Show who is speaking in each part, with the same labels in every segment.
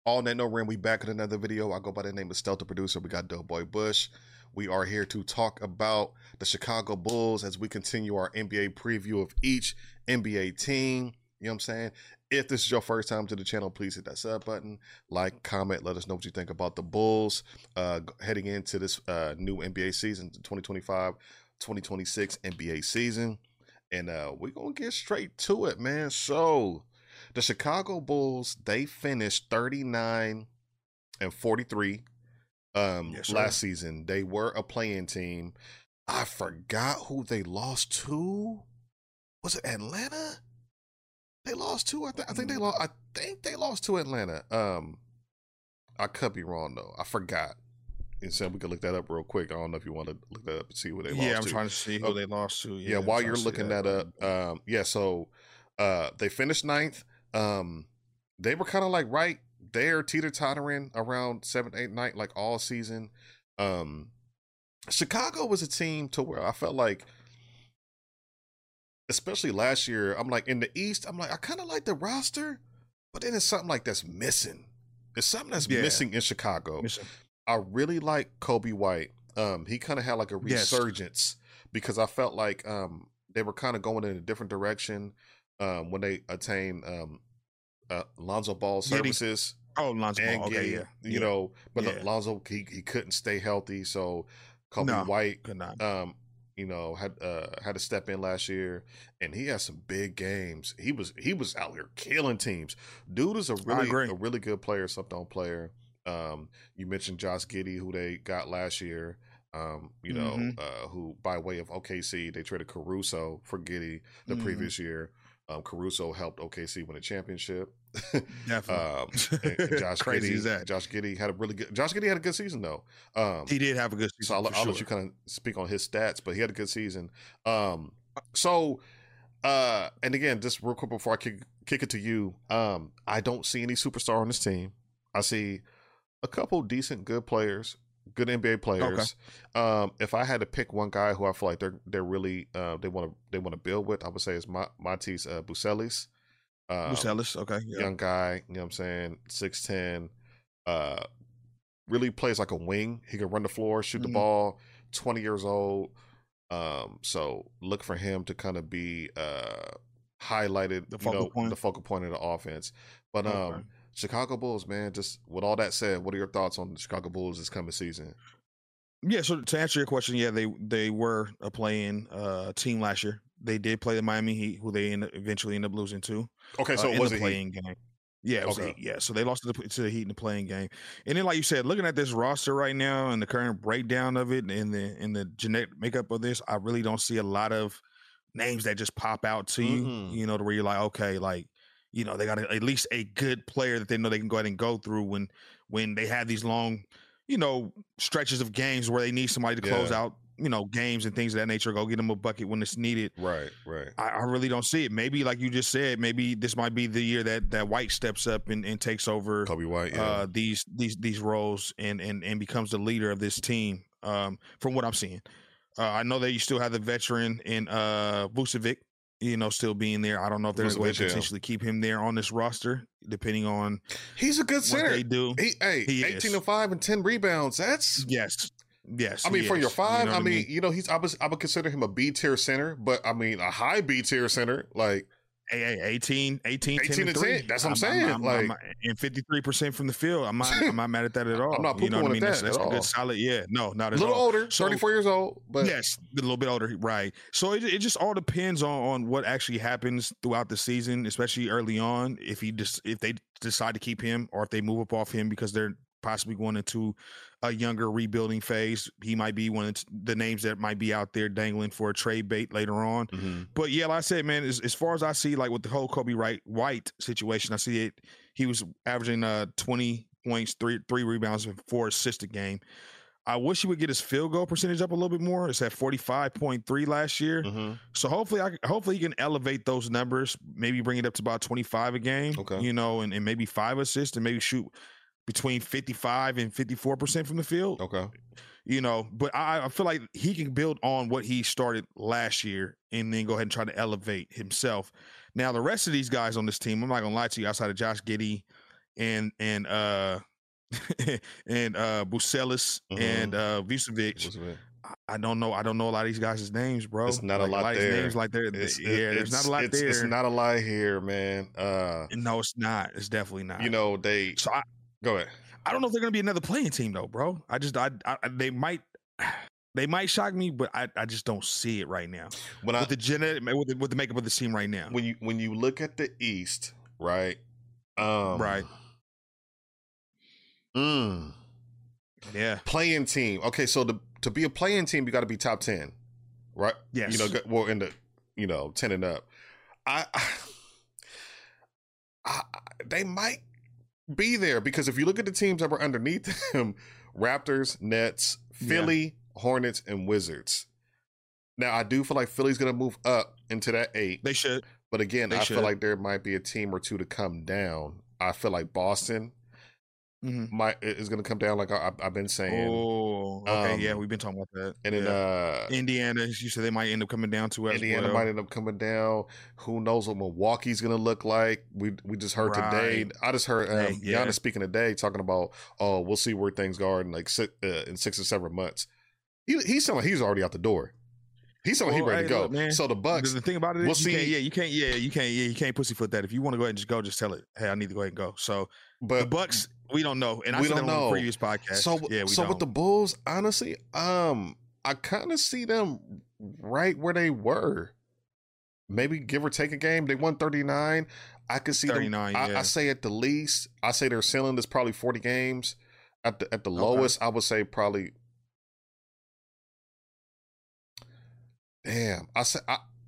Speaker 1: All Net No Rim, we back with another video. I go by the name of Stealth the Producer. We got Doughboy Bush. We are here to talk about the Chicago Bulls as we continue our NBA preview of each NBA team. You know what I'm saying? If this is your first time to the channel, please hit that sub button, like, comment, let us know what you think about the Bulls heading into this new NBA season, 2025-2026 NBA season. And we're going to get straight to it, man. So the Chicago Bulls, they finished 39-43 last season. They were a play-in team. I forgot who they lost to. Was it Atlanta? They lost to. I think they lost to Atlanta. I could be wrong though. I forgot. And so we could look that up real quick. I don't know if you want to look that up and see who they lost to.
Speaker 2: Yeah, I'm trying to see who they lost to.
Speaker 1: Yeah, while you're looking that up, so they finished 9th. They were kind of like right there, teeter-tottering around 7th, 8th, 9th, like all season. Chicago was a team to where I felt like, especially last year, I'm like in the East, I'm like, I kind of like the roster, but then it's something like that's missing. There's something that's missing in Chicago. I really like Coby White. He kind of had like a resurgence because I felt like they were kind of going in a different direction when they attained Lonzo Ball services.
Speaker 2: Lonzo Ball, okay,
Speaker 1: You know, but Lonzo, he couldn't stay healthy, so Coby White
Speaker 2: could not.
Speaker 1: You know, had to step in last year, and he had some big games. He was out here killing teams. Dude is a really good player, sub-down player. You mentioned Josh Giddey, who they got last year. You know, who by way of OKC, they traded Caruso for Giddey the previous year. Caruso helped OKC win a championship.
Speaker 2: Definitely.
Speaker 1: And Josh
Speaker 2: Crazy
Speaker 1: Giddey,
Speaker 2: as that.
Speaker 1: Josh Giddey had a good season though.
Speaker 2: He did have a good season.
Speaker 1: So I'll let you kind of speak on his stats, but he had a good season. And again, just real quick before I kick it to you, I don't see any superstar on this team. I see a couple decent, good players, good NBA players. Okay. If I had to pick one guy who I feel like they're really they want to build with, I would say is Matisse Bucelis.
Speaker 2: Bucelis, okay,
Speaker 1: young guy, you know what I'm saying, 6'10", really plays like a wing. He can run the floor, shoot the ball. 20 years old. So look for him to kind of be highlighted, the focal point of the offense. But Chicago Bulls, man, just with all that said, what are your thoughts on the Chicago Bulls this coming season?
Speaker 2: Yeah, so to answer your question, yeah, they were a play-in team last year. They did play the Miami Heat, who they eventually ended up losing to.
Speaker 1: Okay, so it was a
Speaker 2: playing game. Yeah, it was Heat. Yeah, so they lost to the Heat in the playing game. And then, like you said, looking at this roster right now and the current breakdown of it and the genetic makeup of this, I really don't see a lot of names that just pop out to you. You know, to where you're like, okay, like, you know, they got at least a good player that they know they can go ahead and go through when they have these long, you know, stretches of games where they need somebody to close out, you know, games and things of that nature. Go get them a bucket when it's needed.
Speaker 1: Right.
Speaker 2: I really don't see it. Maybe, like you just said, maybe this might be the year that White steps up and takes over
Speaker 1: Coby White,
Speaker 2: these roles and becomes the leader of this team. From what I'm seeing, I know that you still have the veteran in Vucevic, you know, still being there. I don't know if they're going to potentially keep him there on this roster, depending on
Speaker 1: he's a good center.
Speaker 2: They do.
Speaker 1: He 18-5 and 10 rebounds. That's
Speaker 2: yes.
Speaker 1: I mean, for your five, you know I mean, you know, I would consider him a B tier center, but I mean a high B tier center, like
Speaker 2: 18 10 and 3.
Speaker 1: That's what I'm saying.
Speaker 2: I'm, and 53% from the field. I'm not mad at that at all.
Speaker 1: I'm not poo-pooing at that.
Speaker 2: That's a good solid. Yeah, no, not at all.
Speaker 1: A little older, 34 years old, but
Speaker 2: yes, a little bit older, right? So it just all depends on what actually happens throughout the season, especially early on. If they decide to keep him, or if they move up off him because they're possibly going into a younger rebuilding phase, he might be one of the names that might be out there dangling for a trade bait later on. But yeah, like I said, man, as far as I see, like with the whole Coby White situation, I see it. He was averaging 20 points, three rebounds, and 4 assists a game. I wish he would get his field goal percentage up a little bit more. It's at 45.3 last year. So hopefully he can elevate those numbers, maybe bring it up to about 25 a game.
Speaker 1: Okay.
Speaker 2: You know, and maybe 5 assists and maybe shoot between 55 and 54% from the field.
Speaker 1: Okay.
Speaker 2: You know, but I feel like he can build on what he started last year and then go ahead and try to elevate himself. Now, the rest of these guys on this team, I'm not going to lie to you, outside of Josh Giddey and and Bucelis and Vucevic. I don't know a lot of these guys' names, bro.
Speaker 1: It's not a lot there.
Speaker 2: Names like there's not a lot there.
Speaker 1: It's not a lot here, man.
Speaker 2: No, it's not. It's definitely not.
Speaker 1: You know, go ahead.
Speaker 2: I don't know if they're gonna be another playing team though, bro. They might shock me, but I just don't see it right now. With the makeup of the team right now.
Speaker 1: When you look at the East, right?
Speaker 2: Right. Yeah.
Speaker 1: Playing team. Okay, so to be a playing team, you got to be top 10, right?
Speaker 2: Yes.
Speaker 1: You know, well, in the 10 and up. They might be there because if you look at the teams that were underneath them, Raptors, Nets, Philly, Hornets, and Wizards. Now, I do feel like Philly's going to move up into that 8.
Speaker 2: They should.
Speaker 1: But again, I feel like there might be a team or two to come down. I feel like Boston is going to come down, like I've been saying.
Speaker 2: Oh, okay, yeah, we've been talking about that.
Speaker 1: And then
Speaker 2: Indiana, you said they might end up coming down to as
Speaker 1: Indiana might end up coming down. Who knows what Milwaukee's going to look like? We just heard today. I just heard Giannis speaking today, talking about, we'll see where things go in like 6 or 7 months. He's someone he's already out the door. He's someone he's ready to go.
Speaker 2: Look,
Speaker 1: so the Bucks.
Speaker 2: The thing about it is, you can't pussyfoot that. If you want to go ahead and just tell it. Hey, I need to go ahead and go. So, but the Bucks, we don't know, and I said that on the previous podcast.
Speaker 1: So with the Bulls, honestly, I kind of see them right where they were. Maybe give or take a game. They won 39. I could see
Speaker 2: 39.
Speaker 1: Them, I say at the least, I say their ceiling is probably 40 games. At the lowest, I would say probably. Damn, just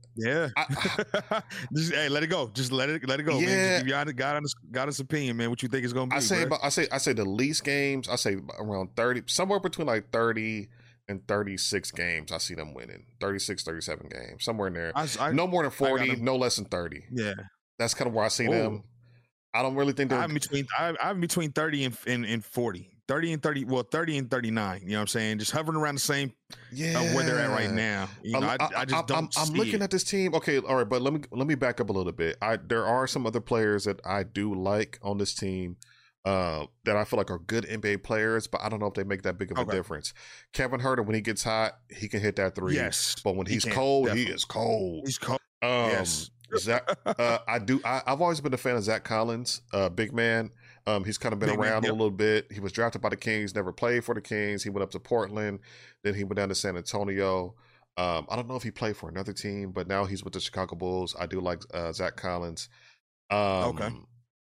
Speaker 2: hey, let it go. Just let it go, man. Just give you got his opinion, man. What you think is gonna be? I
Speaker 1: say the least games. I say around 30, somewhere between like 30 and 36 games. I see them winning 36, 37 games, somewhere in there. No more than 40, no less than 30.
Speaker 2: Yeah,
Speaker 1: that's kind of where I see them. I don't really think they're.
Speaker 2: I'm between 30 and 40. 30 and 30, well, 30 and 39. You know what I'm saying? Just hovering around the same where they're at right now. You know, I just don't. I'm
Speaker 1: looking at this team. Okay, all right, but let me back up a little bit. There are some other players that I do like on this team that I feel like are good NBA players, but I don't know if they make that big of a difference. Kevin Huerter, when he gets hot, he can hit that 3.
Speaker 2: Yes,
Speaker 1: but when he's cold, definitely. He is cold.
Speaker 2: He's cold.
Speaker 1: Yes. Zach, I've always been a fan of Zach Collins, big man. He's kind of been around a little bit. He was drafted by the Kings, never played for the Kings. He went up to Portland, then he went down to San Antonio. I don't know if he played for another team, but now he's with the Chicago Bulls. I do like Zach Collins. Ayu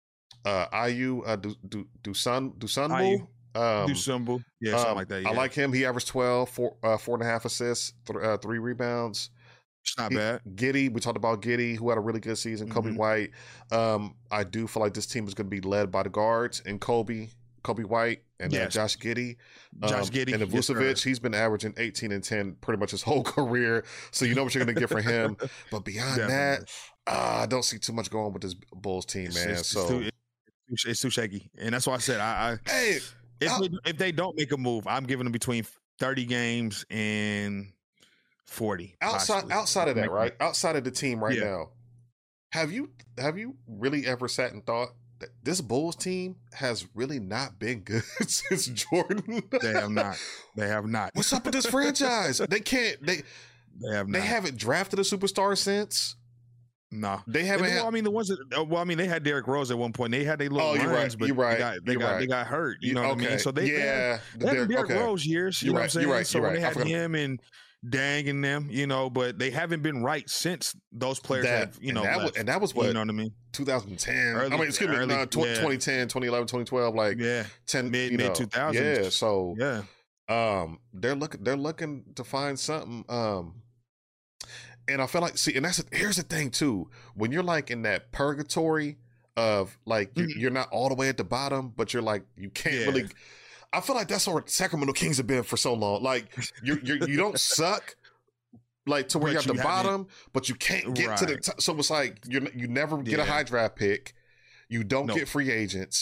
Speaker 1: Dosunmu.
Speaker 2: Dosunmu, something like that. Yeah.
Speaker 1: I like him. He averaged 12, 4.5 assists, 3 rebounds.
Speaker 2: It's not bad.
Speaker 1: Giddey, we talked about Giddey, who had a really good season. Kobe White. I do feel like this team is going to be led by the guards and Kobe White and Josh Giddey. And Vucevic, he's been averaging 18 and 10 pretty much his whole career. So you know what you're going to get from him. But beyond that, I don't see too much going with this Bulls team, man.
Speaker 2: It's too shaky. And that's why I said, if they don't make a move, I'm giving them between 30 games and 40.
Speaker 1: Outside of that, right? Outside of the team right now, have you really ever sat and thought that this Bulls team has really not been good since Jordan?
Speaker 2: They have not.
Speaker 1: What's up with this franchise? They haven't drafted a superstar since.
Speaker 2: No,
Speaker 1: they haven't.
Speaker 2: They had Derrick Rose at one point. They had their little runs, but they got hurt. You know what I mean? So they had Derrick Rose years. You know what I'm saying? So when they had him and Dang and them, but they haven't been right since those players have, left.
Speaker 1: And that was what,
Speaker 2: you know what I mean?
Speaker 1: 2010. 2010, 2011, 2012, like 10
Speaker 2: mid 2000s.
Speaker 1: Yeah, so they're looking to find something. And I feel like, here's the thing too. When you're like in that purgatory of like you're not all the way at the bottom, but you're like you can't really. I feel like that's where Sacramento Kings have been for so long. Like you don't suck, like to where you're at the bottom, but you can't get to the top. So it's like you never get a high draft pick, you don't get free agents,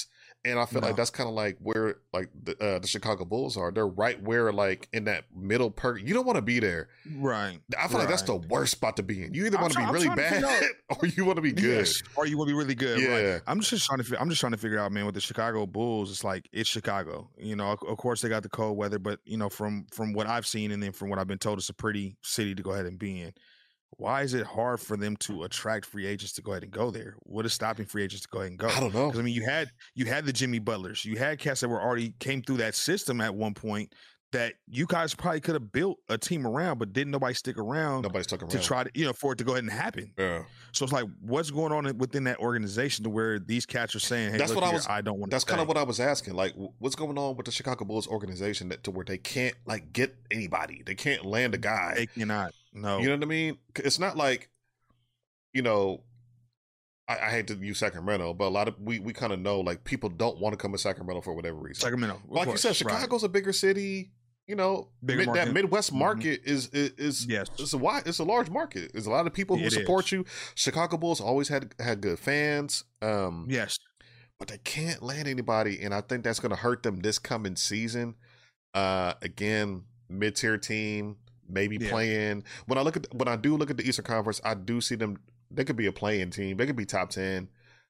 Speaker 1: And I feel
Speaker 2: No.
Speaker 1: like that's kind of like where like the Chicago Bulls are. They're right where like in that middle you don't want to be there.
Speaker 2: Right.
Speaker 1: I feel like that's the worst spot to be in. You either want to be really bad or you want to be good.
Speaker 2: Yes, or you want to be really good.
Speaker 1: Yeah.
Speaker 2: Right. I'm just trying to figure out, man, with the Chicago Bulls, it's like it's Chicago. You know, of course they got the cold weather, but you know, from what I've seen and then from what I've been told, it's a pretty city to go ahead and be in. Why is it hard for them to attract free agents to go ahead and go there? What is stopping free agents to go ahead and go?
Speaker 1: I don't know.
Speaker 2: Because I mean, you had the Jimmy Butlers, you had cats that were already came through that system at one point that you guys probably could have built a team around, but didn't nobody stick around.
Speaker 1: Nobody stuck around
Speaker 2: to try to, you know, for it to go ahead and happen.
Speaker 1: Yeah.
Speaker 2: So it's like, what's going on within that organization to where these cats are saying, "Hey,
Speaker 1: that's
Speaker 2: look
Speaker 1: what
Speaker 2: here, I don't want."
Speaker 1: That's kind of what I was asking. Like, what's going on with the Chicago Bulls organization to where they can't like get anybody? They can't land a guy.
Speaker 2: They cannot. No.
Speaker 1: You know what I mean? It's not like, you know, I hate to use Sacramento, but a lot of we kind of know like people don't want to come to Sacramento for whatever reason.
Speaker 2: Sacramento,
Speaker 1: like you said, Chicago's a bigger city. You know, that Midwest market is
Speaker 2: yes,
Speaker 1: it's a large market. There's a lot of people who support you. Chicago Bulls always had good fans.
Speaker 2: Yes,
Speaker 1: but they can't land anybody, and I think that's going to hurt them this coming season. Again, mid-tier team, maybe playing. When I do look at the Eastern Conference, I do see them. They could be a playing team. They could be top 10.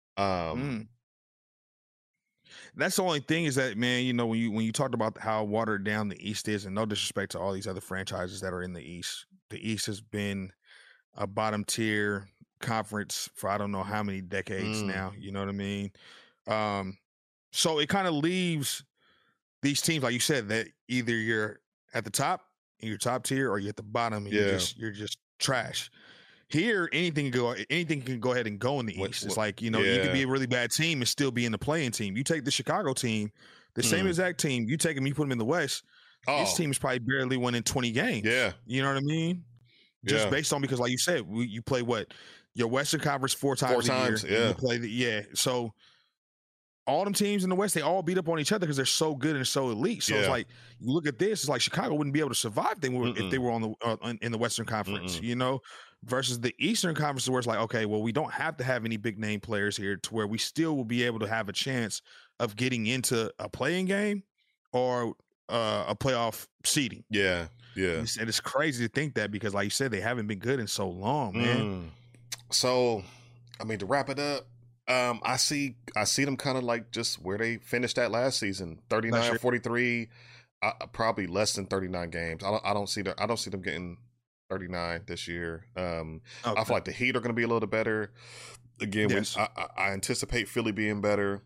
Speaker 2: That's the only thing is that, man, you know, when you talked about how watered down the East is, and no disrespect to all these other franchises that are in the East has been a bottom tier conference for I don't know how many decades now. You know what I mean? So it kind of leaves these teams, like you said, that either you're at the top in your top tier or you're at the bottom and you're just trash. Here, anything can go ahead and go in the East. It's like, you know, you could be a really bad team and still be in the playing team. You take the Chicago team, the same exact team, you take them, you put them in the West. This team is probably barely winning 20 games.
Speaker 1: Yeah.
Speaker 2: You know what I mean? Just based on, because like you said, you play your Western Conference four times a year.
Speaker 1: Yeah.
Speaker 2: You play so all them teams in the West, they all beat up on each other because they're so good and so elite. So it's like, you look at this, it's like Chicago wouldn't be able to survive if they were on in the Western Conference, you know, versus the Eastern Conference where it's like, okay, well, we don't have to have any big name players here to where we still will be able to have a chance of getting into a playing game or a playoff seeding.
Speaker 1: Yeah. Yeah.
Speaker 2: And it's crazy to think that because like you said, they haven't been good in so long, man.
Speaker 1: So, I mean, to wrap it up, I see them kind of like just where they finished at last season, 39, 43, probably less than 39 games. I don't see them getting 39 this year. I feel like the Heat are going to be a little better. Again, I anticipate Philly being better.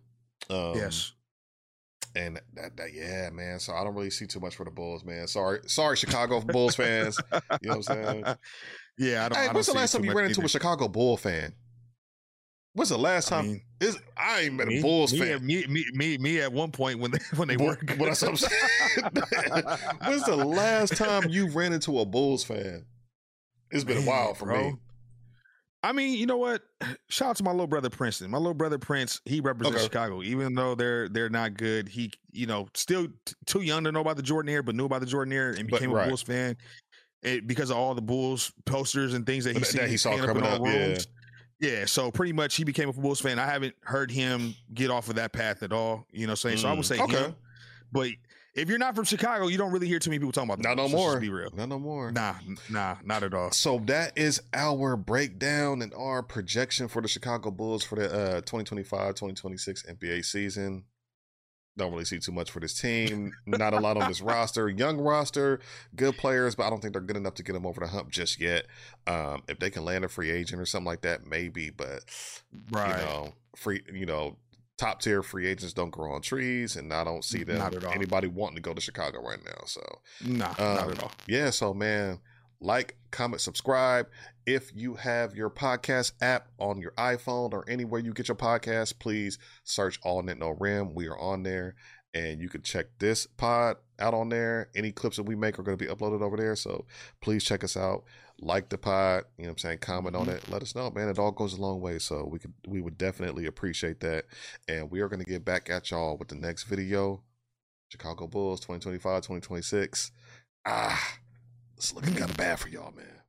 Speaker 1: And that, man. So I don't really see too much for the Bulls, man. Sorry, Chicago Bulls fans. You know what I'm saying?
Speaker 2: Yeah, I don't.
Speaker 1: When's the last time you ran into a Chicago Bull fan? When's the last time? I ain't met a Bulls fan.
Speaker 2: Me at one point when they were good.
Speaker 1: That's what I'm saying. When's the last time you ran into a Bulls fan? It's been a while for me.
Speaker 2: I mean, you know what? Shout out to my little brother Princeton. My little brother Prince, he represents Chicago. Even though they're not good, he, you know, still too young to know about the Jordan era, but knew about the Jordan era and became a Bulls fan because of all the Bulls posters and things that he saw coming up. Yeah, so pretty much he became a Bulls fan. I haven't heard him get off of that path at all. You know what I'm saying? So I would say him. But if you're not from Chicago, you don't really hear too many people talking about that.
Speaker 1: Not no more.
Speaker 2: Let's be real.
Speaker 1: Not no more.
Speaker 2: Nah, not at all.
Speaker 1: So that is our breakdown and our projection for the Chicago Bulls for the 2025-2026 NBA season. Don't really see too much for this team. Not a lot on this roster. Young roster, good players, but I don't think they're good enough to get them over the hump just yet. If they can land a free agent or something like that, maybe. But top tier free agents don't grow on trees, and I don't see them anybody wanting to go to Chicago right now. So
Speaker 2: not at all.
Speaker 1: Yeah, so man, like, comment, subscribe. If you have your podcast app on your iPhone or anywhere you get your podcast, please search All Net No Rim. We are on there, and you can check this pod out on there. Any clips that we make are going to be uploaded over there, so please check us out. Like the pod, you know what I'm saying? Comment on it. Let us know, man. It all goes a long way, so we would definitely appreciate that. And we are going to get back at y'all with the next video. Chicago Bulls 2025-2026. It's looking kind of bad for y'all, man.